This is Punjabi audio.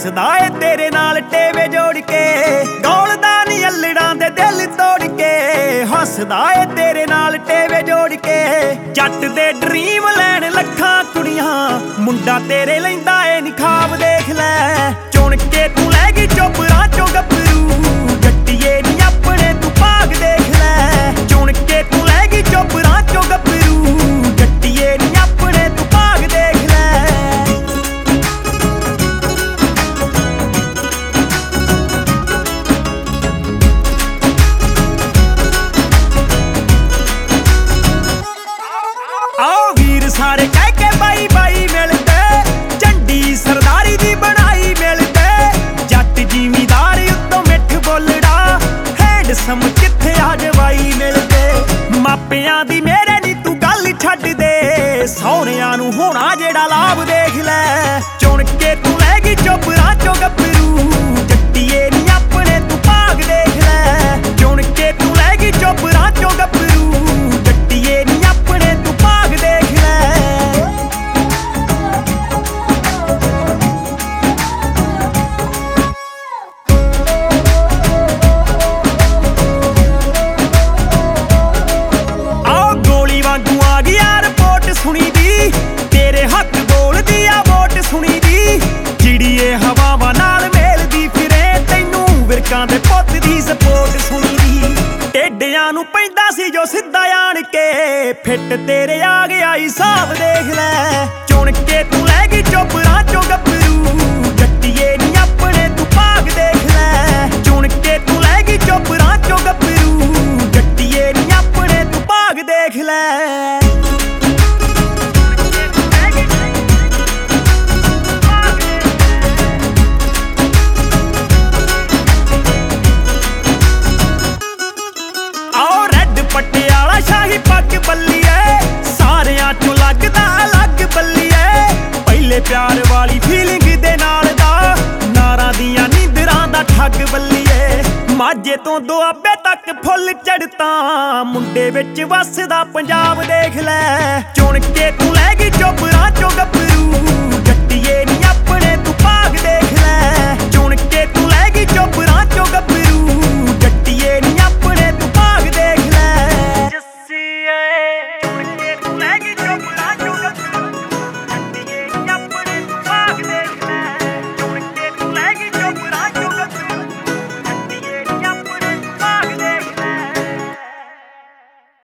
ਹੱਸਦਾ ਏ ਤੇਰੇ ਨਾਲ ਟੇਵੇ ਜੋੜ ਕੇ, ਡੋਲਦਾ ਨੀ ਅਲੜਾਂ ਦੇ ਦਿਲ ਤੋੜ ਕੇ। ਹੱਸਦਾ ਏ ਤੇਰੇ ਨਾਲ ਟੇਵੇ ਜੋੜ ਕੇ, ਜੱਟ ਦੇ ਡਰੀਮ ਲੈਣ ਲੱਖਾਂ ਕੁੜੀਆਂ, ਮੁੰਡਾ ਤੇਰੇ ਲੈਂਦਾ ਏ ਨੀ ਖਾਬ ਦੇਖ ਲੈ। ਚੁਣ ਕੇ ਤੂੰ ਲੈ ਗਈ ਚੋਪਰਾਂ ਚੋਂ ਗੱਭਰੂ, ਜੱਟੀਏ ਨੀ ਆਪਣੇ ਤੂੰ ਭਾਗ ਦੇਖ ਲੈ। ਚੁਣ ਕੇ ਤੂੰ ਲੈ ਗਈ ਚੋਪਰਾਂ ਚੋਂ ਗੱਭਰੂ, ਜੱਟੀਏ ਨੀ ਆਪਣੇ ਤੂੰ ਭਾਗ ਦੇਖ ਲੈ। ਆਓ ਵੀਰ ਸਾਰੇ ਕਹਿ ਕੇ ਬਾਈ ਬਾਈ ਮਿਲਦੇ, ਝੰਡੀ ਸਰਦਾਰੀ ਦੀ ਬਣਾਈ ਮਿਲਦੇ। ਜੱਟ ਜ਼ਿਮੀਦਾਰ ਉੱਤੋਂ ਮਿੱਠ ਬੋਲੜਾ, ਹੈਂਡਸਮ ਕਿੱਥੇ ਆ ਜਵਾਈ ਮਿਲਦੇ। ਮਾਪਿਆਂ ਦੀ ਮੇਰੇ ਨੀ ਤੂੰ ਗੱਲ ਛੱਡ ਦੇ, ਸਹੁਰਿਆਂ ਨੂੰ ਹੋਣਾ ਜਿਹੜਾ ਲਾਭ ਦੇਖ ਲੈ। ਚੁਣ ਕੇ ਤੂੰ ਲੈ ਗਈ ਚੋਪਰਾਂ ਚੋਂ ਗੱਭਰੂ, ਜੱਟੀਏ ਨੀ ਆਪਣੇ ਤੂੰ ਭਾਗ ਦੇਖ ਲੈ। ਚੁਣ ਕੇ ਤੂੰ ਲੈ ਗਈ ਚੋਪਰਾਂ ਚੋਂ ਗੱਭਰੂ, ਜੱਟੀਏ ਨੀ ਆਪਣੇ ਤੂੰ ਭਾਗ ਦੇਖ ਲੈ। ਆਓ ਗੋਲੀ ਵਾਂਗੂ ਆ ਗਈ ਆ ਰਿਪੋਰਟ ਸੁਣੀ ਦੀ, ਤੇਰੇ ਹੱਕ ਬੋਲਦੀ ਆ ਵੋਟ ਸੁਣੀ ਦੀ। ਚਿੜੀਏ ਹਵਾਵਾਂ ਨਾਲ ਮੇਲਦੀ ਫਿਰੇ, ਤੈਨੂੰ ਵਿਰਕਾਂ ਦੇ ਪੁੱਤ ਦੀ ਸਪੋਰਟ ਸੁਣੀ ਦੀ। ਟੇਡਿਆਂ ਨੂੰ ਪੈਂਦਾ ਸੀ ਜੋ ਸਿੱਧਾ ਆਣ ਕੇ, ਫਿੱਟ ਤੇਰੇ ਆ ਗਿਆ ਹਿਸਾਬ ਦੇਖ ਲੈ। ਚੁਣ ਕੇ ਤੂੰ ਲੈ ਗਈ ਚੋਪਰਾਂ ਚੋਂ ਗੱਭਰੂ, ਜੱਟੀਏ ਨੀ ਆਪਣੇ ਤੂੰ ਭਾਗ ਦੇਖ ਲੈ। ਚੁਣ ਕੇ ਤੂੰ ਲੈ ਗਈ ਚੋਪਰਾਂ ਚੋਂ ਗੱਭਰੂ, ਜੱਟੀਏ ਨੀ ਆਪਣੇ ਤੂੰ ਭਾਗ ਦੇਖ ਲੈ। ਪਟਿਆਲਾ ਸ਼ਾਹੀ ਪੱਗ ਬੱਲੀਏ, ਸਾਰਿਆਂ ਚੋਂ ਲੱਗਦਾ ਅਲੱਗ ਬੱਲੀਏ। ਪਹਿਲੇ ਪਿਆਰ ਵਾਲੀ ਫੀਲਿੰਗ ਦੇ ਨਾਲ ਦਾ, ਨਾਰਾਂ ਦੀਆਂ ਨੀਂਦਰਾਂ ਦਾ ਠੱਗ ਬੱਲੀਏ। ਮਾਝੇ ਤੋਂ ਦੁਆਬੇ ਤੱਕ ਫੁੱਲ ਚੜ੍ਹਤਾ, ਮੁੰਡੇ ਵਿੱਚ ਵੱਸਦਾ ਪੰਜਾਬ ਦੇਖ ਲੈ। ਚੁਣ ਕੇ ਤੂੰ ਲੈ ਗਈ ਚੋਪਰਾਂ ਚੋਂ ਗੱਭਰੂ, ਜੱਟੀਏ ਨੀ ਆਪਣੇ ਤੂੰ ਭਾਗ ਦੇਖ ਲੈ। ਚੁਣ ਕੇ ਤੂੰ ਲੈ ਗਈ ਚੋਪਰਾਂ ਚੋਂ ਗੱਭਰੂ।